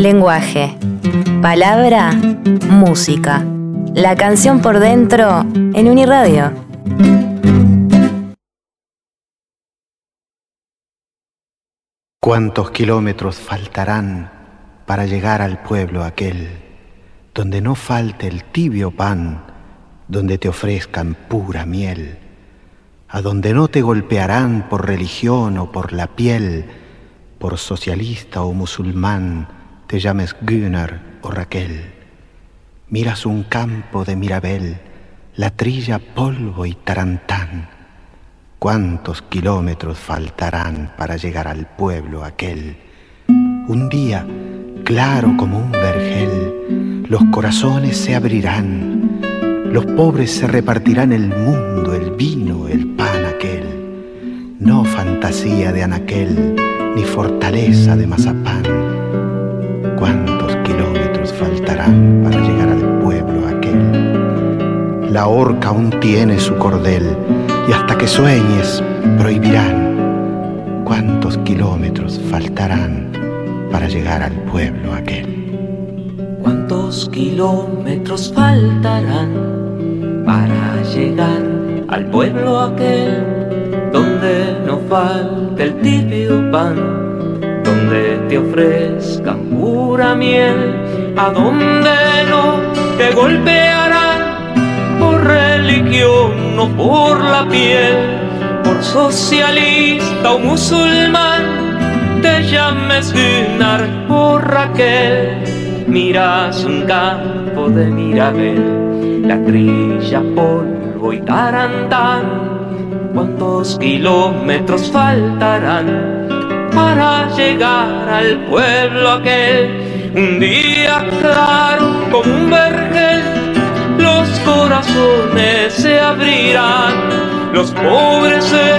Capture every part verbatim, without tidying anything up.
Lenguaje, palabra, música. La canción por dentro en Uniradio. ¿Cuántos kilómetros faltarán para llegar al pueblo aquel donde no falte el tibio pan, donde te ofrezcan pura miel, a donde no te golpearán por religión o por la piel, por socialista o musulmán, te llames Gunnar o Raquel? Miras un campo de Mirabel, la trilla polvo y tarantán. ¿Cuántos kilómetros faltarán para llegar al pueblo aquel? Un día, claro como un vergel, los corazones se abrirán, los pobres se repartirán el mundo, el vino, el pan aquel. No fantasía de anaquel, ni fortaleza de mazapán. ¿Cuántos kilómetros faltarán para llegar al pueblo aquel? La horca aún tiene su cordel, y hasta que sueñes prohibirán. ¿Cuántos kilómetros faltarán para llegar al pueblo aquel? ¿Cuántos kilómetros faltarán para llegar al pueblo aquel donde no falte el tibio pan, donde te ofrezcan pura miel, a donde no te golpearán por religión o por la piel, por socialista o musulmán, te llames Gunnar o Raquel? Miras un campo de Mirabel, la trilla, polvo y tarantán. ¿Cuántos kilómetros faltarán para llegar al pueblo aquel? Un día claro como un vergel, los corazones se abrirán, los pobres se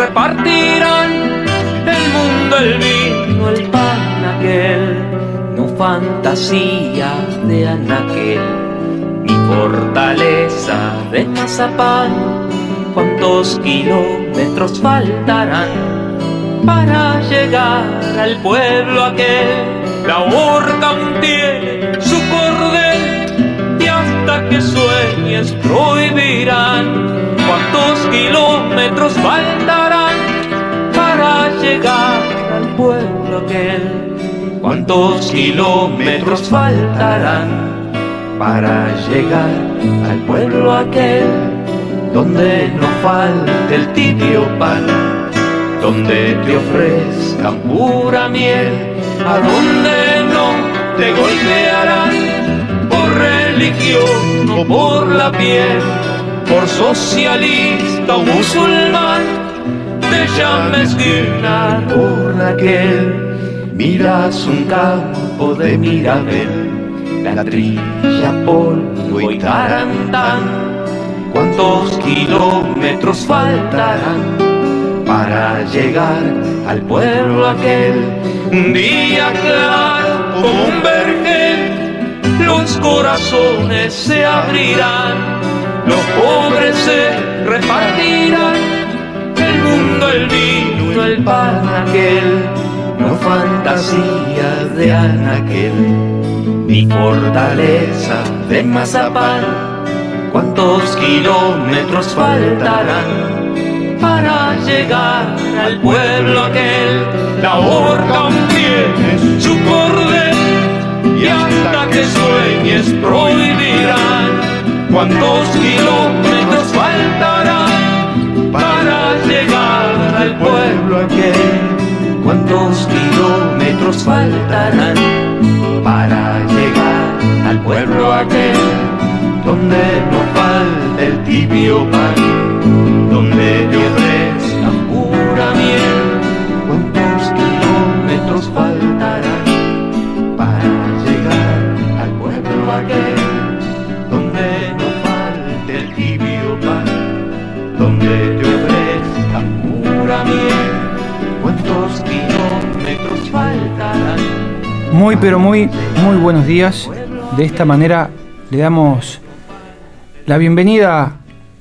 repartirán el mundo, el vino, el pan aquel. No fantasía de anaquel, ni fortaleza de mazapán. ¿Cuántos kilómetros faltarán para llegar al pueblo aquel? La horca aún tiene su cordel, y hasta que sueñes prohibirán. ¿Cuántos kilómetros faltarán para llegar al pueblo aquel? ¿Cuántos kilómetros faltarán para llegar al pueblo aquel donde no falte el tibio pan, donde te ofrezcan pura miel, a donde no te golpearán por religión o por la piel, por socialista o musulmán, te llames Gunnar o Raquel? Miras un campo de Mirabel, la trilla, polvo y tarantán. ¿Cuántos kilómetros faltarán para llegar al pueblo aquel? Un día claro como un vergel, los corazones se abrirán, los pobres se repartirán el mundo, el vino, el pan aquel. No fantasía de anaquel, ni fortaleza de mazapán. ¿Cuántos kilómetros faltarán para llegar al pueblo aquel? La horca aún tiene su cordel, y hasta que sueñes prohibirán. ¿Cuántos kilómetros faltarán para llegar al pueblo aquel? ¿Cuántos kilómetros faltarán para llegar al pueblo aquel donde no falte el tibio pan, donde te ofrezcan pura miel? ¿Cuántos kilómetros faltarán para llegar al pueblo aquel donde no falte el tibio pan, donde te ofrezcan pura miel? ¿Cuántos kilómetros faltarán? Muy pero muy, muy buenos días. De esta manera le damos la bienvenida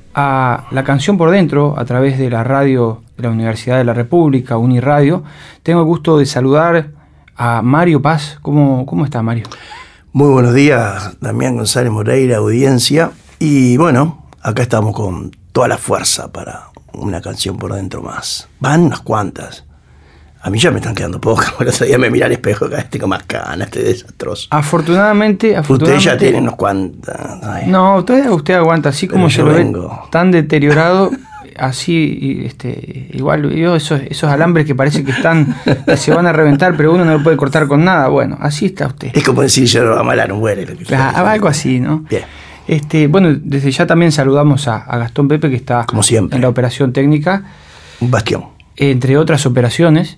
a La Canción por Dentro a través de la radio de la Universidad de la República, Uniradio. Tengo el gusto de saludar a Mario Paz. ¿Cómo, cómo está, Mario? Muy buenos días, Damián González Moreira, audiencia. Y bueno, acá estamos con toda la fuerza para una canción por dentro más. Van unas cuantas. A mí ya me están quedando pocas. El otro día me miré al espejo, cada vez tengo más canas, estoy desastroso. Afortunadamente, afortunadamente... Usted ya tiene unos cuantas. Ay. No, usted, usted aguanta, así como se lo ve tan deteriorado... Así, este, igual yo esos, esos alambres que parece que están, que se van a reventar, pero uno no lo puede cortar con nada. Bueno, así está usted. Es como decir yo a mala no muere. Lo que claro, algo así, ¿no? Bien. Este, bueno, desde ya también saludamos a, a Gastón Pepe, que está como siempre en la operación técnica. Un bastión. Entre otras operaciones.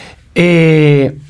Eh,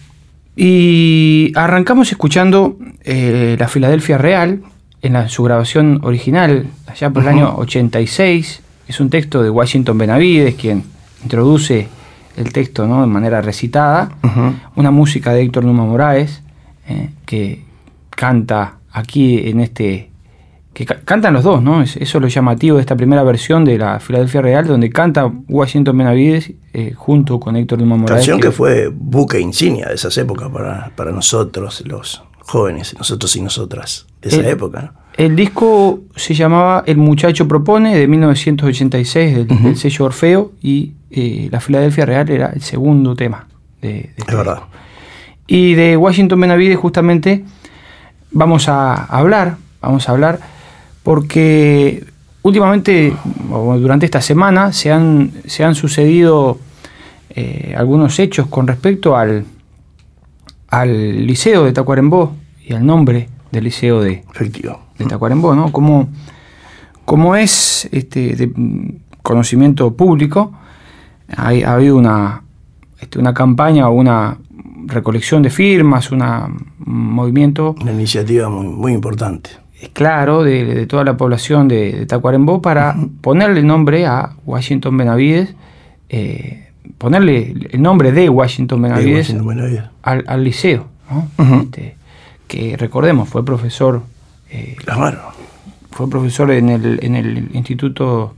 y arrancamos escuchando eh, la Filadelfia Real en la, su grabación original, allá por uh-huh. el año ochenta y seis. Es un texto de Washington Benavides, quien introduce el texto, ¿no?, de manera recitada. Uh-huh. Una música de Héctor Numa Moraes, eh, que canta aquí en este... que ca- cantan los dos, ¿no? Es, eso es lo llamativo de esta primera versión de la Filadelfia Real, donde canta Washington Benavides eh, junto con Héctor Numa Moraes. Canción que, que fue buque insignia de esas épocas para, para nosotros, los jóvenes, nosotros y nosotras de esa el, época, ¿no? El disco se llamaba El Muchacho Propone, de mil novecientos ochenta y seis, del, uh-huh. del sello Orfeo, y eh, la Filadelfia Real era el segundo tema de, de este es verdad. disco. Y de Washington Benavides justamente vamos a hablar, vamos a hablar, porque últimamente, o durante esta semana, se han, se han sucedido eh, algunos hechos con respecto al, al liceo de Tacuarembó y al nombre del liceo de, de Tacuarembó, ¿no? Como, como es este, de conocimiento público, hay, ha habido una, este, una campaña o una recolección de firmas, una, un movimiento... Una iniciativa muy, muy importante. Claro, de, de toda la población de, de Tacuarembó para uh-huh. ponerle nombre a Washington Benavides, eh, ponerle el nombre de Washington Benavides, de Washington Benavides. Al, al liceo, ¿no? Uh-huh. Este, que recordemos, fue profesor, eh, claro. fue profesor en el, en el Instituto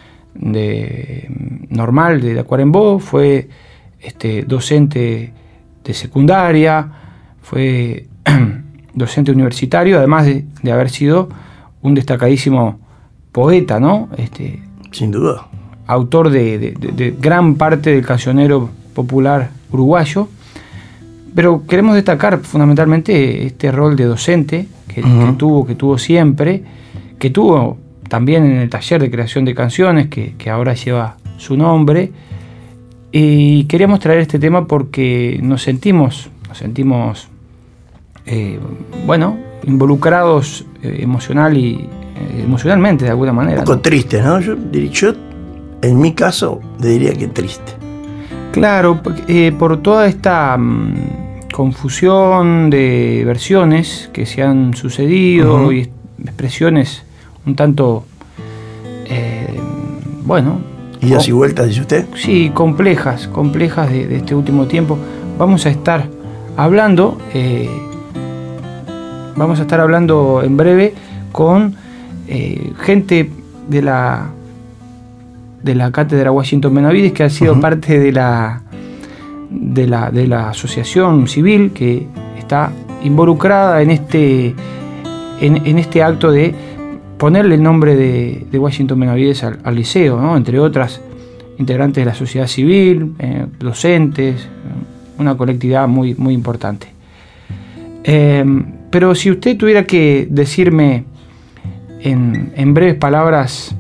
de, Normal de Tacuarembó, fue este, docente de secundaria, fue docente universitario, además de, de haber sido un destacadísimo poeta, ¿no? Este, sin duda. Autor de, de, de, de gran parte del cancionero popular uruguayo. Pero queremos destacar fundamentalmente este rol de docente que, uh-huh. que tuvo, que tuvo siempre, que tuvo también en el taller de creación de canciones, que, que ahora lleva su nombre. Y queríamos traer este tema porque nos sentimos, nos sentimos, eh, bueno, involucrados eh, emocional y eh, emocionalmente de alguna manera. Un poco ¿no? triste, ¿no? Yo, yo, en mi caso, le diría que triste. Claro, eh, por toda esta mmm, confusión de versiones que se han sucedido uh-huh. y expresiones un tanto, eh, bueno... ¿Idas y vueltas, dice usted? Sí, complejas, complejas de, de este último tiempo. Vamos a estar hablando, eh, vamos a estar hablando en breve con eh, gente de la... de la Cátedra Washington Benavides, que ha sido uh-huh. parte de la, de la de la asociación civil que está involucrada en este en, en este acto de ponerle el nombre de, de Washington Benavides al, al liceo, ¿no? Entre otras integrantes de la sociedad civil, eh, docentes, una colectividad muy, muy importante. Eh, pero si usted tuviera que decirme en, en breves palabras,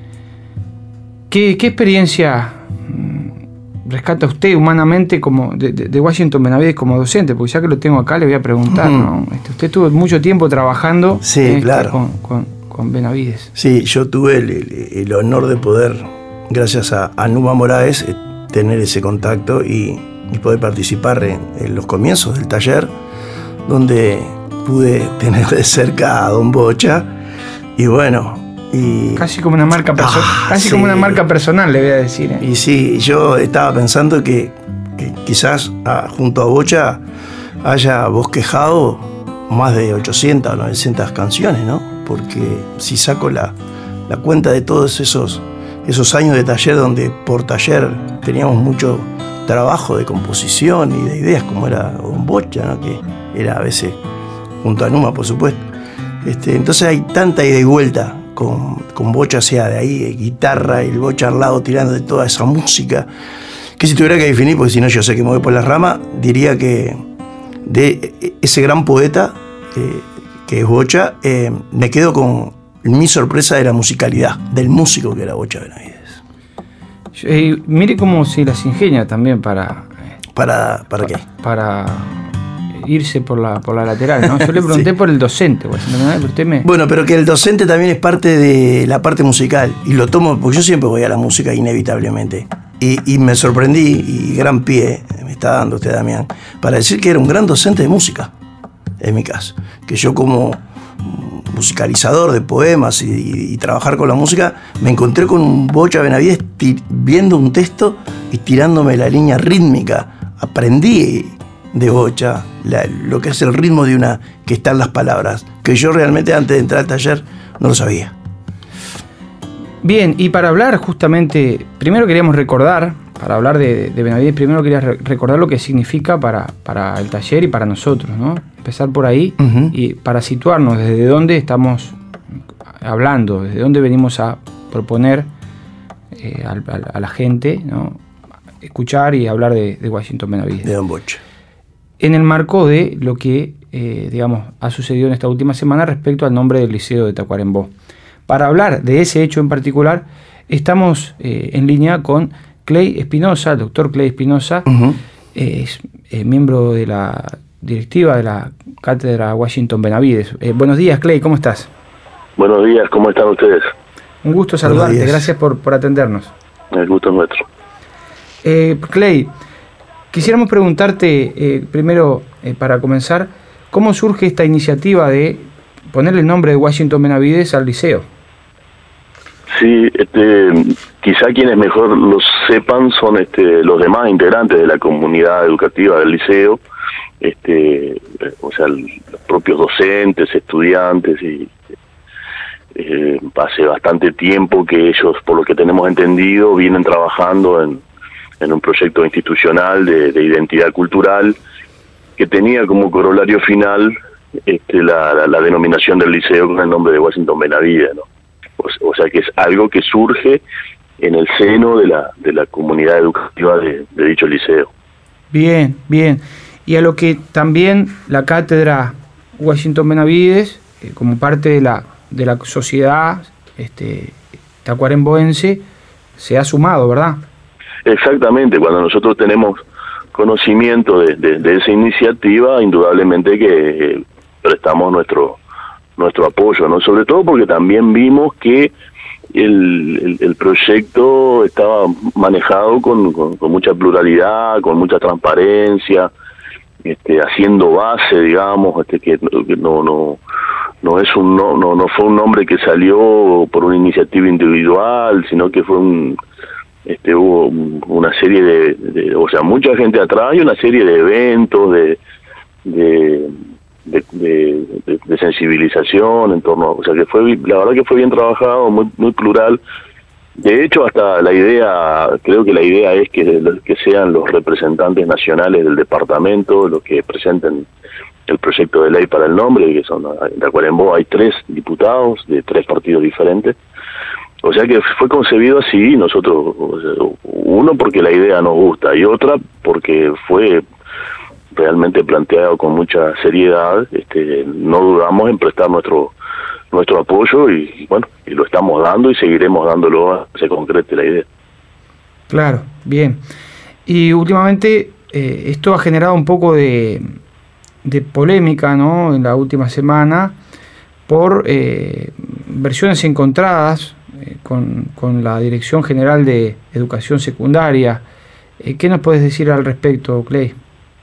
¿Qué, ¿Qué experiencia rescata usted humanamente como de, de, de Washington Benavides como docente? Porque ya que lo tengo acá le voy a preguntar, uh-huh. ¿no? Este, usted tuvo mucho tiempo trabajando sí, este, claro. con, con, con Benavides. Sí, yo tuve el, el, el honor de poder, gracias a, a Numa Moraes, tener ese contacto y, y poder participar en, en los comienzos del taller, donde pude tener de cerca a Don Bocha y bueno... Y, casi como una marca perso- ah, casi sí. como una marca personal, le voy a decir. ¿eh? Y sí, yo estaba pensando que, que quizás ah, junto a Bocha haya bosquejado más de ochocientas o novecientas canciones, ¿no? Porque si saco la, la cuenta de todos esos, esos años de taller, donde por taller teníamos mucho trabajo de composición y de ideas como era Don Bocha, ¿no? Que era a veces junto a Numa, por supuesto. Este, entonces hay tanta ida y vuelta con, con Bocha, sea de ahí, de guitarra, y el Bocha al lado tirando de toda esa música, que si tuviera que definir, porque si no yo sé que me voy por la rama, diría que de ese gran poeta eh, que es Bocha, eh, me quedo con mi sorpresa de la musicalidad, del músico que era Bocha Benavides. Eh, mire cómo se las ingenia también para... ¿Para, para qué? Para irse por la, por la lateral, ¿no? Yo le pregunté sí. por el docente, pero usted me... Bueno, pero que el docente también es parte de la parte musical, y lo tomo, porque yo siempre voy a la música inevitablemente. Y, y me sorprendí, y gran pie me está dando usted, Damián, para decir que era un gran docente de música, en mi caso. Que yo como musicalizador de poemas y, y, y trabajar con la música, me encontré con un Bocha Benavides tir, viendo un texto y tirándome la línea rítmica. Aprendí de Bocha la, lo que es el ritmo de una que están las palabras, que yo realmente antes de entrar al taller no lo sabía. Bien, y para hablar justamente, primero queríamos recordar, para hablar de, de Benavides, primero quería re- recordar lo que significa para, para el taller y para nosotros, ¿no? Empezar por ahí uh-huh. y para situarnos desde dónde estamos hablando, desde dónde venimos a proponer eh, a, a, a la gente, ¿no? Escuchar y hablar de, de Washington Benavides. De Don Bocha. En el marco de lo que, eh, digamos, ha sucedido en esta última semana respecto al nombre del Liceo de Tacuarembó. Para hablar de ese hecho en particular, estamos eh, en línea con Clay Espinosa, el doctor Clay Espinosa, uh-huh. eh, es eh, miembro de la directiva de la Cátedra Washington Benavides. Eh, buenos días, Clay, ¿cómo estás? Buenos días, ¿cómo están ustedes? Un gusto saludarte, gracias por, por atendernos. El gusto es nuestro. Eh, Clay, quisiéramos preguntarte, eh, primero, eh, para comenzar, ¿cómo surge esta iniciativa de ponerle el nombre de Washington Benavides al liceo? Sí, este, quizá quienes mejor lo sepan son este, los demás integrantes de la comunidad educativa del liceo, este, o sea, los propios docentes, estudiantes, y eh, hace bastante tiempo que ellos, por lo que tenemos entendido, vienen trabajando en, en un proyecto institucional de, de identidad cultural que tenía como corolario final este, la, la, la denominación del liceo con el nombre de Washington Benavides, ¿no? O, o sea que es algo que surge en el seno de la de la comunidad educativa de, de dicho liceo. Bien, bien. Y a lo que también la cátedra Washington Benavides, eh, como parte de la de la sociedad este, tacuaremboense, se ha sumado, ¿verdad? Exactamente. Cuando nosotros tenemos conocimiento de, de, de esa iniciativa, indudablemente que eh, prestamos nuestro nuestro apoyo, ¿no? Sobre todo porque también vimos que el, el, el proyecto estaba manejado con, con, con mucha pluralidad, con mucha transparencia, este, haciendo base, digamos, este, que, que no no no es un no, no no fue un nombre que salió por una iniciativa individual, sino que fue un este hubo una serie de, de o sea, mucha gente atrás y una serie de eventos de de De, de, de, de sensibilización en torno, o sea que fue, la verdad que fue bien trabajado, muy muy plural. De hecho, hasta la idea, creo que la idea es que, que sean los representantes nacionales del departamento los que presenten el proyecto de ley para el nombre, que son, en Tacuarembó hay tres diputados de tres partidos diferentes. O sea que fue concebido así, nosotros, uno porque la idea nos gusta y otra porque fue realmente planteado con mucha seriedad. Este, no dudamos en prestar nuestro nuestro apoyo y bueno, y lo estamos dando y seguiremos dándolo a que se concrete la idea. Claro, bien. Y últimamente eh, esto ha generado un poco de, de polémica, ¿no? En la última semana por eh, versiones encontradas eh, con, con la Dirección General de Educación Secundaria. Eh, ¿Qué nos puedes decir al respecto, Clay?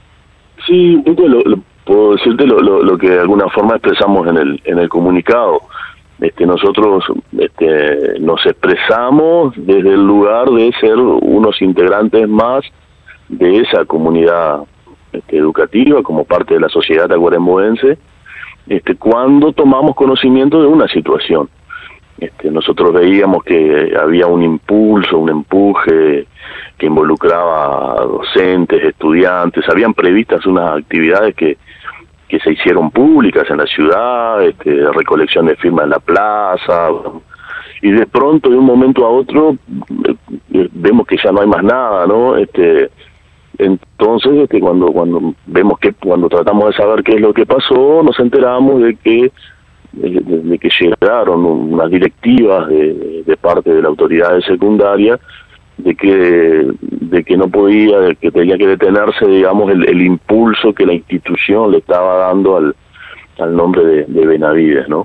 Sí, un poco lo, lo, puedo decirte lo, lo, lo que de alguna forma expresamos en el en el comunicado. Este, nosotros este, nos expresamos desde el lugar de ser unos integrantes más de esa comunidad este, educativa como parte de la sociedad tacuaremboense, este, cuando tomamos conocimiento de una situación. Este, nosotros veíamos que había un impulso, un empuje que involucraba a docentes, estudiantes, habían previstas unas actividades que, que se hicieron públicas en la ciudad, este, recolección de firmas en la plaza, y de pronto de un momento a otro eh, vemos que ya no hay más nada, ¿no? Este, entonces este, cuando cuando vemos que cuando tratamos de saber qué es lo que pasó, nos enteramos de que de, de, de que llegaron unas directivas de, de parte de la autoridad de secundaria de que de que no podía, de que tenía que detenerse, digamos, el, el impulso que la institución le estaba dando al, al nombre de, de Benavides, ¿no?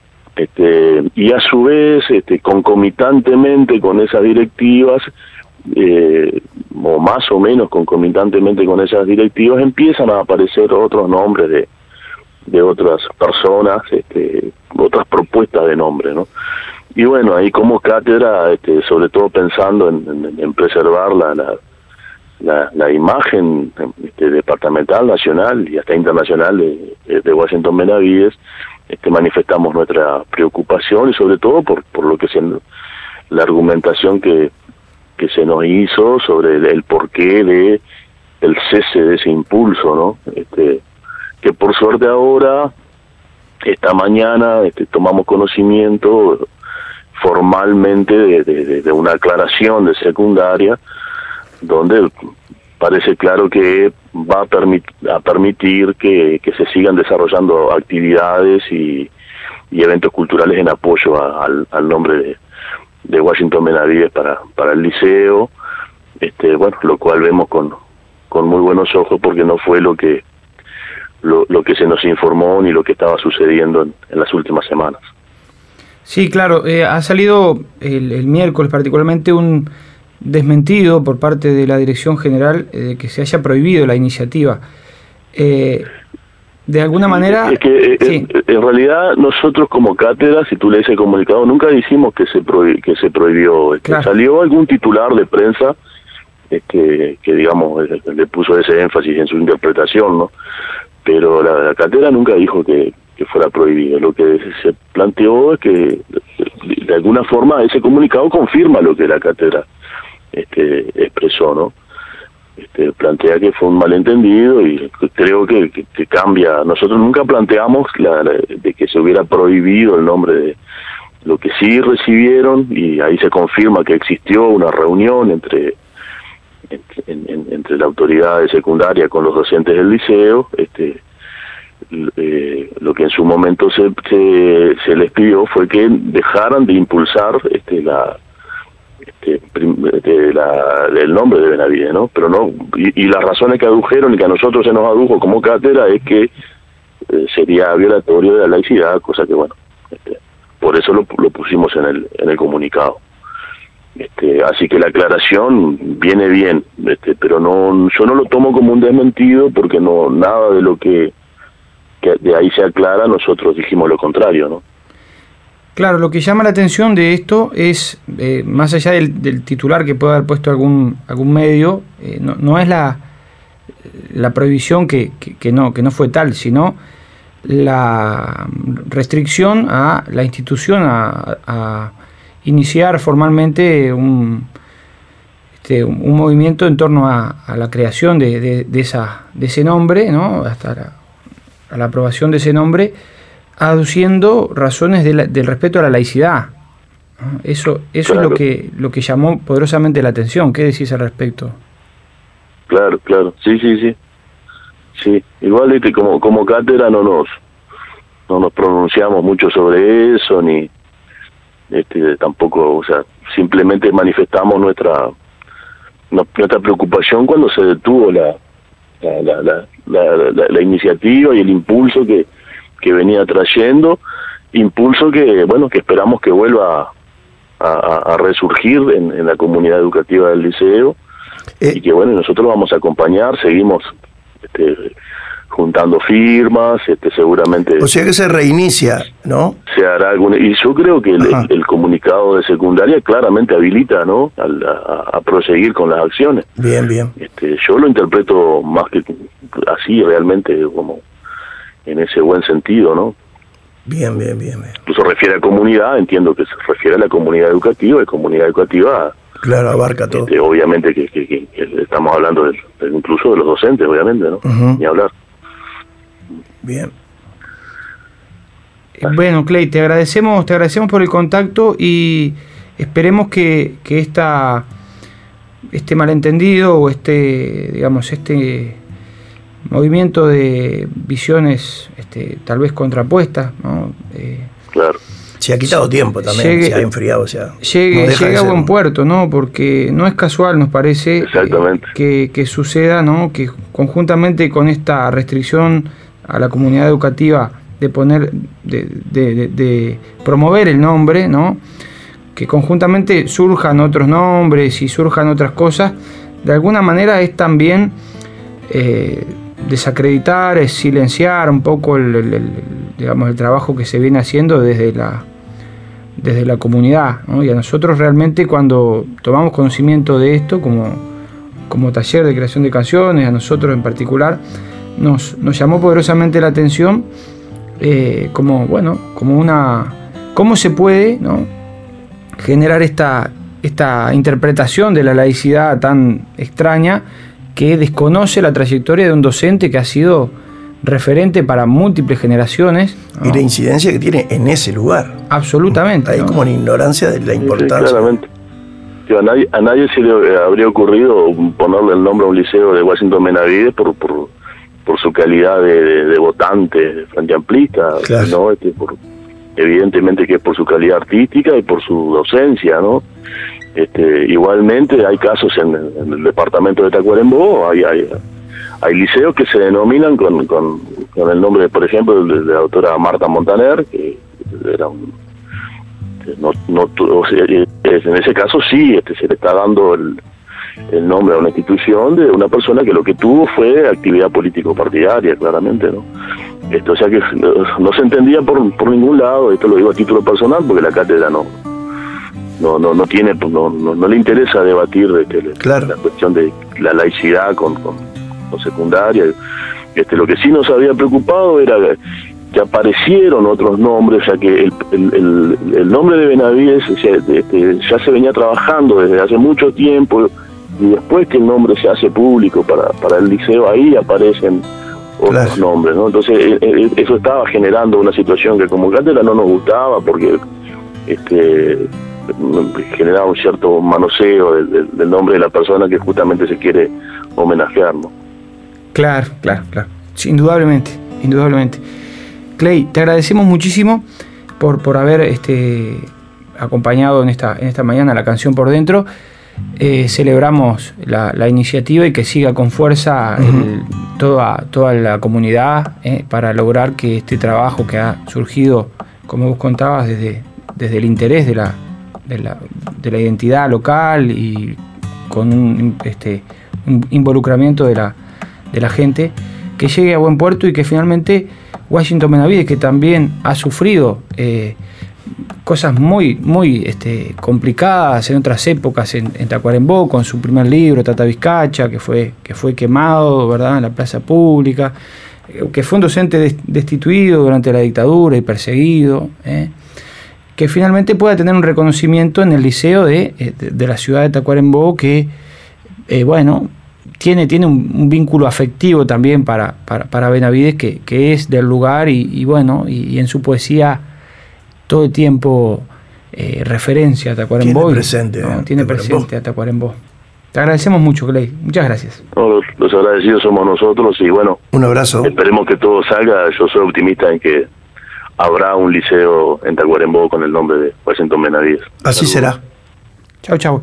Este, y a su vez, este, concomitantemente con esas directivas, eh, o más o menos concomitantemente con esas directivas, empiezan a aparecer otros nombres de, de otras personas, este, otras propuestas de nombre, ¿no? Y bueno, ahí como cátedra, este, sobre todo pensando en, en, en preservar la, la, la, la imagen este, departamental, nacional y hasta internacional de, de Washington Benavides, este, manifestamos nuestra preocupación y sobre todo por, por lo que se, la argumentación que, que se nos hizo sobre el, el porqué de el cese de ese impulso, ¿no? Este, que por suerte ahora, esta mañana, este, tomamos conocimiento formalmente de, de, de una aclaración de secundaria donde parece claro que va a, permit, a permitir que, que se sigan desarrollando actividades y, y eventos culturales en apoyo a, al, al nombre de, de Washington Benavides para, para el liceo, este, bueno, lo cual vemos con, con muy buenos ojos porque no fue lo que lo, lo que se nos informó ni lo que estaba sucediendo en, en las últimas semanas. Sí, claro, eh, ha salido el, el miércoles particularmente un desmentido por parte de la Dirección General de eh, que se haya prohibido la iniciativa. Eh, de alguna manera... Es que eh, sí. en, en realidad nosotros como cátedra, si tú lees el comunicado, nunca dijimos que se prohi- que se prohibió. Este, claro. Salió algún titular de prensa este, que, digamos, le puso ese énfasis en su interpretación, ¿no? Pero la, la cátedra nunca dijo que... que fuera prohibido. Lo que se planteó es que de alguna forma ese comunicado confirma lo que la cátedra este, expresó, ¿no? Este, plantea que fue un malentendido y creo que, que, que cambia. Nosotros nunca planteamos la, la, de que se hubiera prohibido el nombre de lo que sí recibieron, y ahí se confirma que existió una reunión entre entre, en, en, entre la autoridad de secundaria con los docentes del liceo, este Eh, lo que en su momento se, se se les pidió fue que dejaran de impulsar este la este, de la el nombre de Benavides, ¿no? Pero no y, y las razones que adujeron y que a nosotros se nos adujo como cátedra es que eh, sería violatorio de la laicidad, cosa que bueno, este, por eso lo, lo pusimos en el en el comunicado. Este, así que la aclaración viene bien, este, pero no yo no lo tomo como un desmentido porque no nada de lo que que de ahí se aclara, nosotros dijimos lo contrario, ¿no? Claro, lo que llama la atención de esto es, eh, más allá del, del titular que puede haber puesto algún algún medio, eh, no, no es la la prohibición que, que, que no que no fue tal, sino la restricción a la institución a, a iniciar formalmente un este, un, un movimiento en torno a, a la creación de, de, de esa de ese nombre, ¿no? Hasta la a la aprobación de ese nombre, aduciendo razones de la, del respeto a la laicidad. Eso eso claro. es lo que lo que llamó poderosamente la atención. ¿Qué decís al respecto? Claro, claro, sí, sí, sí. Sí, igual este, como como cátedra no nos no nos pronunciamos mucho sobre eso, ni este, tampoco, o sea, simplemente manifestamos nuestra nuestra preocupación cuando se detuvo la La, la, la, la, la, la iniciativa y el impulso que, que venía trayendo, impulso que bueno que esperamos que vuelva a, a, a resurgir en, en la comunidad educativa del liceo, eh. y que bueno, nosotros vamos a acompañar, seguimos este, juntando firmas, este, seguramente... O sea que se reinicia, ¿no? Se hará algún... Y yo creo que el, el, el comunicado de secundaria claramente habilita, ¿no?, a, a, a proseguir con las acciones. Bien, bien. Este, yo lo interpreto más que así, realmente, como en ese buen sentido, ¿no? Bien, bien, bien, bien. Incluso refiere a comunidad, entiendo que se refiere a la comunidad educativa, y comunidad educativa... Claro, abarca todo. Este, obviamente que, que, que, que estamos hablando de, de, incluso de los docentes, obviamente, ¿no? Uh-huh. Ni hablar. Bien. Bueno, Clay, te agradecemos, te agradecemos por el contacto y esperemos que, que esta, este malentendido o este, digamos, este movimiento de visiones este, tal vez contrapuestas, ¿no? Eh, claro. Se ha quitado tiempo también, llegue, se ha enfriado, o sea, llegue, no llegue a buen puerto, ¿no? Porque no es casual, nos parece, Exactamente. Eh, que, que suceda, ¿no? Que conjuntamente con esta restricción a la comunidad educativa de poner, de, de, de, de promover el nombre, ¿no? Que conjuntamente surjan otros nombres y surjan otras cosas, de alguna manera es también eh, desacreditar, es silenciar un poco el, el, el, digamos, el trabajo que se viene haciendo desde la, desde la comunidad, ¿no? Y a nosotros realmente cuando tomamos conocimiento de esto, como, como taller de creación de canciones, a nosotros en particular, nos, nos llamó poderosamente la atención eh, como, bueno, como una, cómo se puede, ¿no? generar esta, esta interpretación de la laicidad tan extraña que desconoce la trayectoria de un docente que ha sido referente para múltiples generaciones, ¿no? Y la incidencia que tiene en ese lugar. Absolutamente. Hay ¿no? como una ignorancia de la importancia. Sí, claramente. A nadie, a nadie se le habría ocurrido ponerle el nombre a un liceo de Washington Benavides por, por, por su calidad de, de, de votante, de frente amplista, claro. ¿no? Este, por, evidentemente que es por su calidad artística y por su docencia, ¿no? Este, igualmente hay casos en, en el departamento de Tacuarembó, hay, hay, hay liceos que se denominan con, con, con el nombre, por ejemplo, de, de la doctora Marta Montaner, que era un... No, no, o sea, en ese caso sí, este, se le está dando el, el nombre a una institución de una persona que lo que tuvo fue actividad político-partidaria, claramente, ¿no? Esto, o sea que no, no se entendía por, por ningún lado, esto lo digo a título personal, porque la cátedra no no no, no tiene, no, no, no le interesa debatir de que claro. la cuestión de la laicidad con, con, con secundaria. Este, lo que sí nos había preocupado era que aparecieron otros nombres, o sea que el, el, el, el nombre de Benavides o sea, este, ya se venía trabajando desde hace mucho tiempo, y después que el nombre se hace público para, para el liceo, ahí aparecen otros claro. nombres, ¿no? Entonces eso estaba generando una situación que como cátedra no nos gustaba, porque este generaba un cierto manoseo del, del, del nombre de la persona que justamente se quiere homenajear, ¿no? Claro, claro, claro, sí, indudablemente, indudablemente. Clay, te agradecemos muchísimo por, por haber este, acompañado en esta, en esta mañana la canción Por Dentro. Eh, celebramos la, la iniciativa y que siga con fuerza uh-huh. el, toda, toda la comunidad eh, para lograr que este trabajo que ha surgido, como vos contabas, desde, desde el interés de la, de, la, de la identidad local y con un, este, un involucramiento de la, de la gente, que llegue a buen puerto y que finalmente Washington Benavides, que también ha sufrido eh, cosas muy, muy este, complicadas en otras épocas en, en Tacuarembó, con su primer libro, Tata Vizcacha, que fue, que fue quemado, ¿verdad?, en la plaza pública, eh, que fue un docente des, destituido durante la dictadura y perseguido, eh, que finalmente pueda tener un reconocimiento en el liceo de, de, de la ciudad de Tacuarembó, que, eh, bueno, tiene, tiene un, un vínculo afectivo también para, para, para Benavides, que, que es del lugar y, y bueno, y, y en su poesía todo el tiempo eh, referencia a Tacuarembó. Tiene presente. ¿no? Tiene presente a Tacuarembó. Te agradecemos mucho, Clay. Muchas gracias. No, los, los agradecidos somos nosotros y bueno. Un abrazo. Esperemos que todo salga. Yo soy optimista en que habrá un liceo en Tacuarembó con el nombre de Washington Benavides. Así Saludos. será. Chau, chau.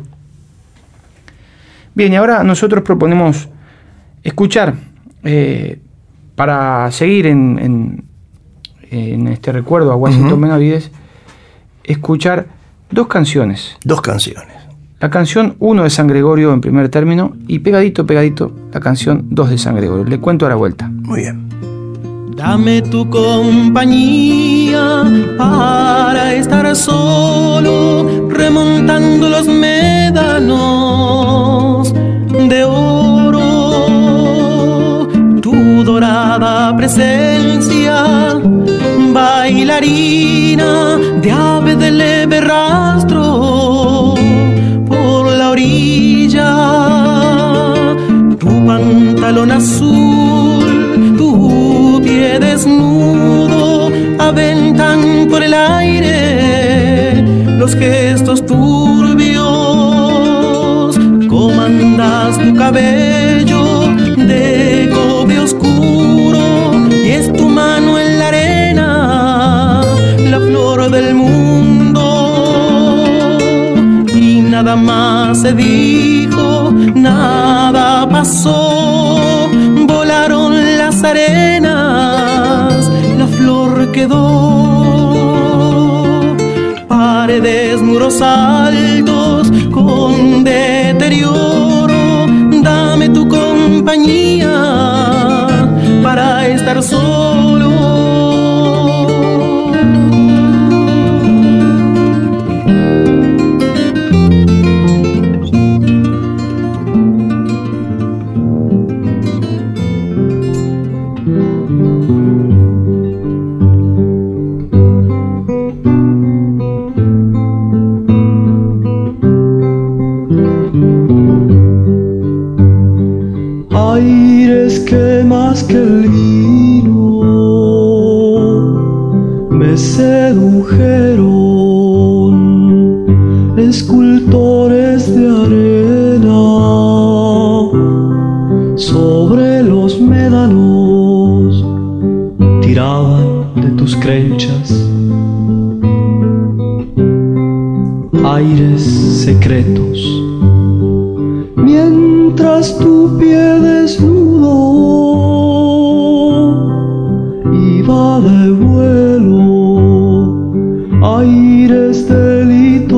Bien, y ahora nosotros proponemos escuchar, eh, para seguir en, en, en este recuerdo a Washington uh-huh. Benavides, escuchar dos canciones. Dos canciones. La canción uno de San Gregorio en primer término y pegadito, pegadito, la canción dos de San Gregorio. Le cuento a la vuelta. Muy bien. Dame tu compañía para estar solo, remontando los médanos de oro. Tu dorada presencia baila bailarina de ave de leve rastro por la orilla. Tu pantalón azul, tu pie desnudo, aventan por el aire los gestos turbios. Comandas tu cabello de cobre oscuro y es tu mano en la arena, la flor del mundo. Y nada más se dijo, nada pasó, volaron las arenas, la flor quedó. Paredes, muros altos con deterioro, dame tu compañía para estar solo. Que el vino me sedujeron, escultores de arena sobre los médanos tiraban de tus crenchas aires secretos, mientras tu pie desnudo iba de vuelo, aires de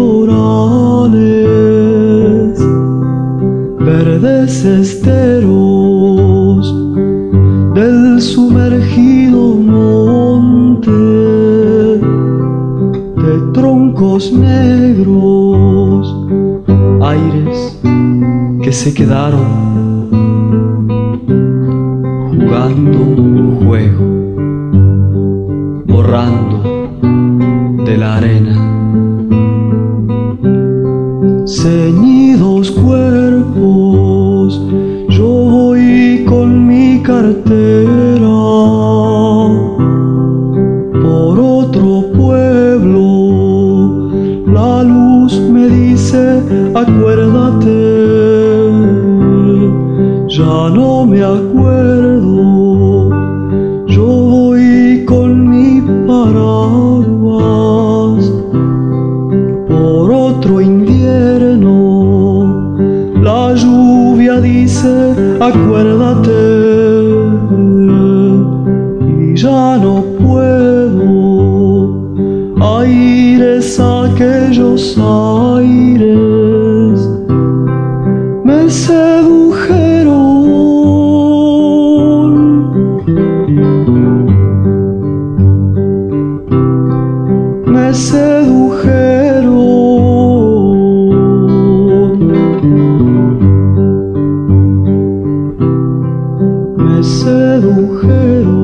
litorales, verdes esteros del sumergido monte, de troncos negros, aires que se quedaron jugando un juego, borrando de la arena. Ceñidos cuerpos, yo voy con mi cartera por otro pueblo. La luz me dice, acuérdate, ya no me acuerdo, yo voy con mi paraguas por otro invierno. La lluvia dice, acuérdate, y ya no puedo. Aires, aquellos aires me sedujeron, me sedujeron, me sedujeron.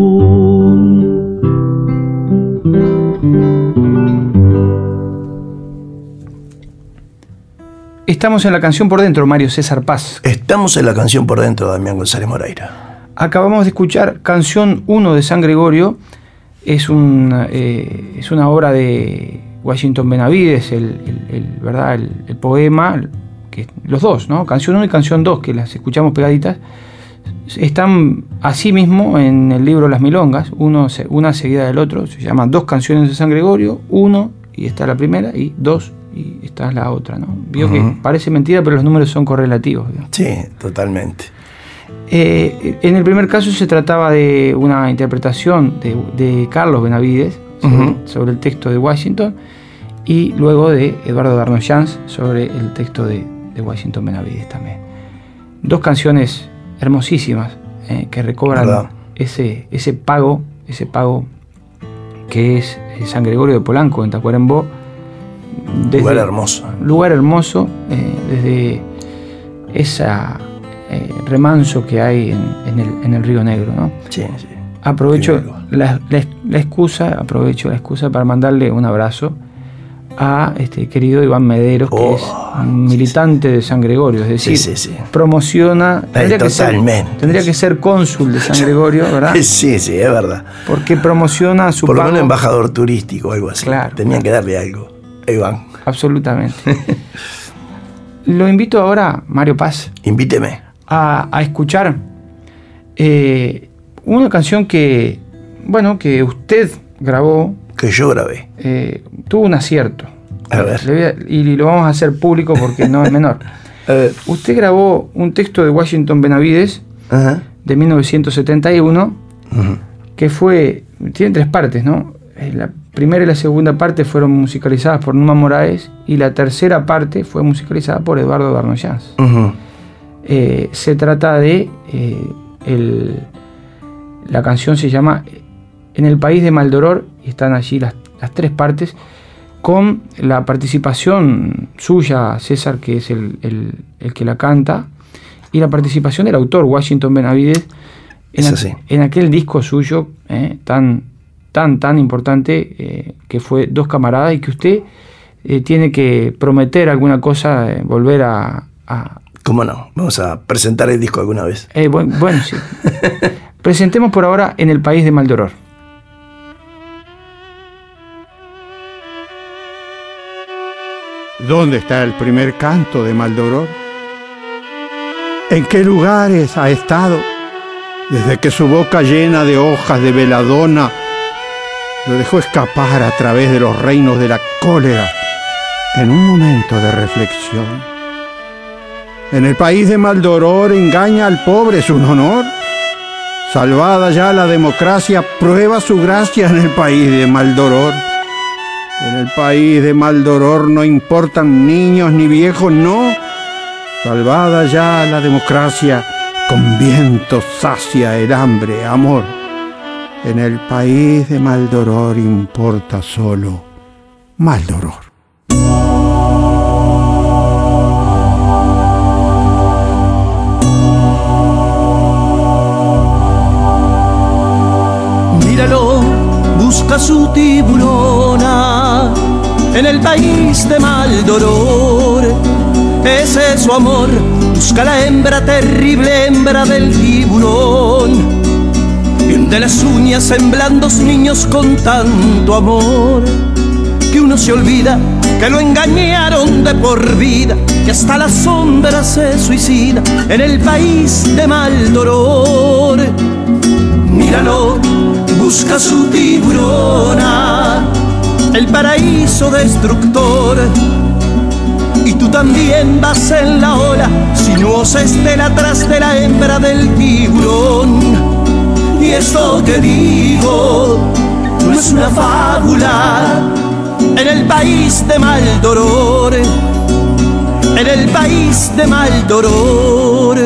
Estamos en la canción por dentro, Mario César Paz. Estamos en la canción por dentro, Damián González Moreira. Acabamos de escuchar canción uno de San Gregorio. Es, un, eh, es una obra de Washington Benavides, el, el, el, ¿verdad? El, el poema, que, los dos, ¿no? Canción uno y canción dos, que las escuchamos pegaditas, están así mismo en el libro Las Milongas, uno, una seguida del otro. Se llaman Dos canciones de San Gregorio, uno, y está la primera, y dos, y está la otra, ¿no? Vio uh-huh. que parece mentira, pero los números son correlativos, ¿no? Sí, totalmente. Eh, en el primer caso se trataba de una interpretación de, de Carlos Benavides sobre, uh-huh. sobre el texto de Washington, y luego de Eduardo Darnoyans sobre el texto de, de Washington Benavides también. Dos canciones hermosísimas eh, que recobran ese, ese pago, ese pago que es San Gregorio de Polanco en Tacuarembó. Desde, lugar hermoso. Lugar hermoso, eh, desde esa eh, remanso que hay en, en, el, en el Río Negro, ¿no? Sí, sí. aprovecho la, la, la excusa, aprovecho la excusa para mandarle un abrazo a este querido Iván Mederos, oh, que es un militante sí, sí. de San Gregorio, es decir, sí, sí, sí. promociona, tendría, que ser, tendría que ser cónsul de San Gregorio, ¿verdad? Sí, sí, es verdad. Porque promociona su Por lo menos embajador turístico o algo así. Claro, Tenían claro. que darle algo a Iván. Absolutamente. Lo invito ahora, Mario Paz. Invíteme. A, a escuchar eh, una canción que, bueno, que usted grabó. Que yo grabé. Eh, tuvo un acierto. A ver. Le voy a, y lo vamos a hacer público porque no es menor. A ver. Usted grabó un texto de Washington Benavides, uh-huh. de mil novecientos setenta y uno, uh-huh. que fue, tiene tres partes, ¿no? La primera y la segunda parte fueron musicalizadas por Numa Moraes y la tercera parte fue musicalizada por Eduardo Darnoyans. Uh-huh. Eh, se trata de eh, el, la canción se llama En el país de Maldoror, y están allí las, las tres partes con la participación suya, César, que es el, el, el que la canta, y la participación del autor Washington Benavides en, a, en aquel disco suyo eh, tan, tan, tan importante eh, que fue Dos Camaradas, y que usted eh, tiene que prometer alguna cosa, eh, volver a, a... ¿Cómo no? Vamos a presentar el disco alguna vez. Eh, bueno, bueno, sí. Presentemos por ahora En el país de Maldoror. ¿Dónde está el primer canto de Maldoror? ¿En qué lugares ha estado desde que su boca llena de hojas de veladona lo dejó escapar a través de los reinos de la cólera en un momento de reflexión? En el país de Maldoror engaña al pobre su honor. Salvada ya la democracia, prueba su gracia en el país de Maldoror. En el país de Maldoror no importan niños ni viejos, no. Salvada ya la democracia, con viento sacia el hambre, amor. En el país de Maldoror importa solo Maldoror. Míralo, busca su tiburona en el país de Maldoror. Ese es su amor, busca la hembra, terrible hembra del tiburón. De las uñas en blandos niños con tanto amor, que uno se olvida que lo engañaron de por vida, que hasta la sombra se suicida en el país de Maldoror. Míralo, busca su tiburona, el paraíso destructor. Y tú también vas en la ola, sinuosa estela tras de la hembra del tiburón. Y esto que digo no es una fábula. En el país de Maldoror, en el país de Maldoror.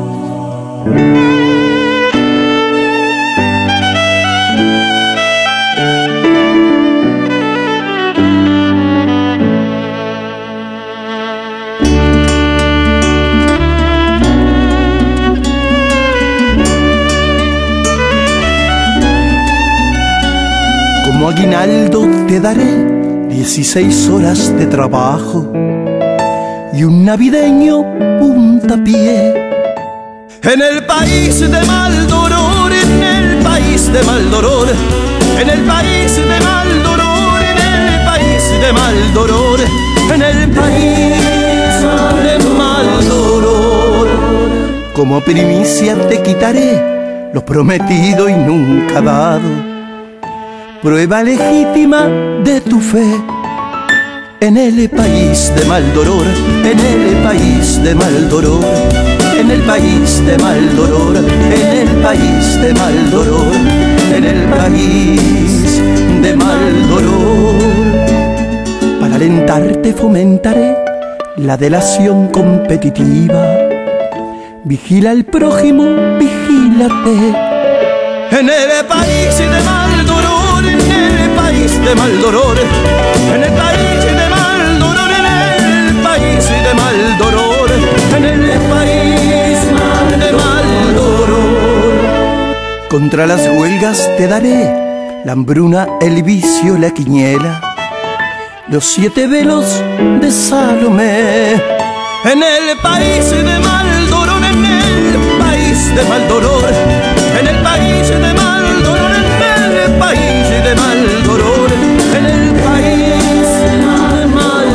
Como aguinaldo te daré dieciséis horas de trabajo y un navideño puntapié. En el país de Maldoror, en el país de Maldoror, en el país de Maldoror, en el país de Maldoror, en el país de Maldoror. Como primicia te quitaré lo prometido y nunca dado, prueba legítima de tu fe. En el país de Maldoror, en el país de Maldoror, en el país de Maldoror, en el país de Maldoror, en el país de Maldoror. Para alentarte fomentaré la delación competitiva. Vigila al prójimo, vigílate. En el país de Maldoror, en el país de Maldoror, en el país de Maldoror, en el país de Maldoror, en el país de Maldoror. Contra las huelgas te daré la hambruna, el vicio, la quiniela, los siete velos de Salomé. En el país de Maldoror, en el país de Maldoror, en el país de Maldoror, en el país de Maldoror, en el país de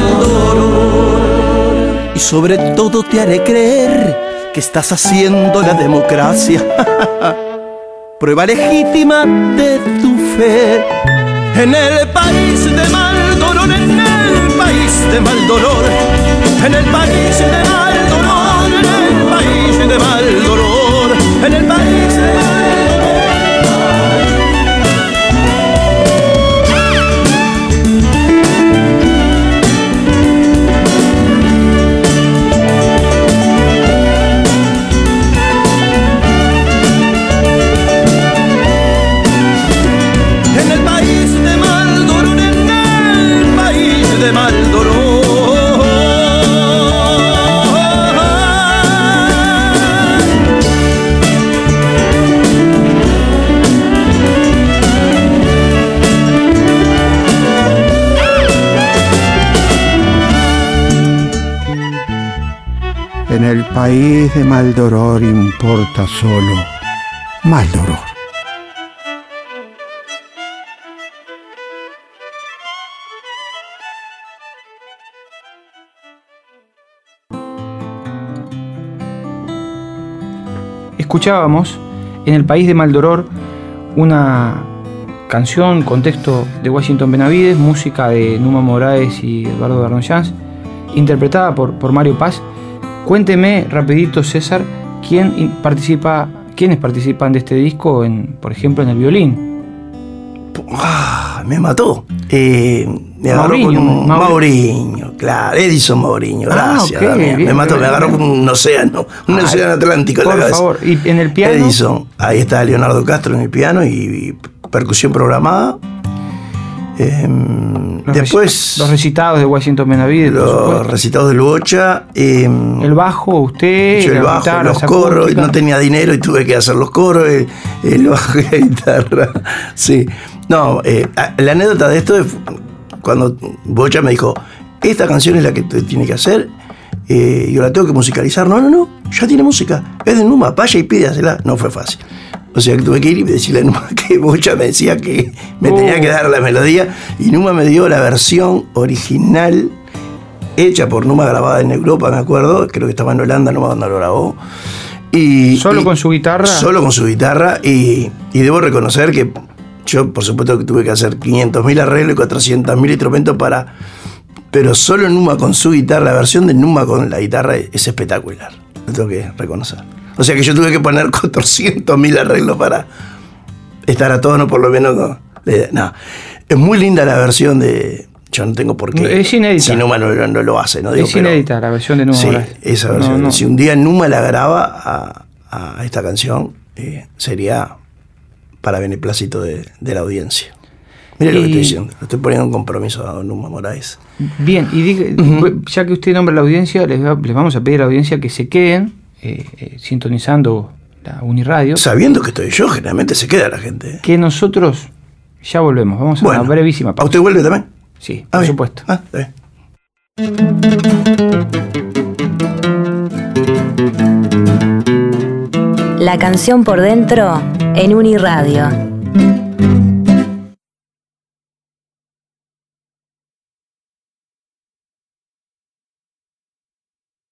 Maldoror. Y sobre todo te haré creer que estás haciendo la democracia, prueba legítima de tu fe. En el país de Maldoror, en el país de Maldoror, en el país de Maldoror, en el país de Maldoror, en el país de Maldoror. De Maldoror. En el país de Maldoror importa solo Maldoror. Escuchábamos En el país de Maldoror, una canción con texto de Washington Benavides, música de Numa Moraes y Eduardo Darnoyans, interpretada por, por Mario Paz. Cuénteme rapidito, César, quién participa, quiénes participan de este disco, en, por ejemplo, en el violín. Ah, me mató. Eh, me agarró Mauriño, con un Mauriño. Mauriño, claro, Edison Mauriño, gracias. Ah, okay, me bien, mató, bien, me agarró bien. con un océano, un Ay, océano Atlántico en la por cabeza. favor, y en el piano. Edison, ahí está Leonardo Castro en el piano y, y percusión programada. Eh, Los después reci- los recitados de Washington Benavides, por los supuesto. recitados del Bocha. Eh, El bajo, usted, yo el la bajo, guitarra, los las coros, acústicas. no tenía dinero y tuve que hacer los coros, el, el bajo y la guitarra. Sí. No, eh, la anécdota de esto es cuando Bocha me dijo, esta canción es la que te tiene que hacer, eh, yo la tengo que musicalizar. No, no, no, ya tiene música, es de Numa, vaya y pídasela. No fue fácil. O sea que tuve que ir y decirle a Numa que Bocha me decía que me Oh. tenía que dar la melodía, y Numa me dio la versión original hecha por Numa, grabada en Europa, me acuerdo, creo que estaba en Holanda Numa cuando lo grabó. Y, ¿Solo y- con su guitarra? Solo con su guitarra, y, y debo reconocer que yo, por supuesto, que tuve que hacer quinientos mil arreglos y cuatrocientos mil instrumentos para... Pero solo Numa con su guitarra, la versión de Numa con la guitarra es, es espectacular, lo tengo que reconocer. O sea que yo tuve que poner cuatrocientos mil arreglos para estar a tono, por lo menos. No, no. Es muy linda la versión de... Yo no tengo por qué... Es inédita. Si Numa no, no lo hace, ¿no? Digo, Es pero- inédita la versión de Numa Sí, Moraes. esa versión. No, no. Si un día Numa la graba a, a esta canción, eh, sería para beneplácito de, de la audiencia. Mire lo Y- que estoy diciendo, lo estoy poniendo en compromiso a don Numa Moraes. Bien, y diga- Ujú. ya que usted nombra a la audiencia, les, va- les vamos a pedir a la audiencia que se queden eh, eh, sintonizando la Uniradio, Sabiendo que estoy yo, generalmente se queda la gente. ¿eh? que nosotros ya volvemos. Vamos a Bueno, una brevísima ¿A pausa. usted vuelve también? Sí, Ah, por bien. supuesto. Ah, está bien. La canción por dentro en Uniradio.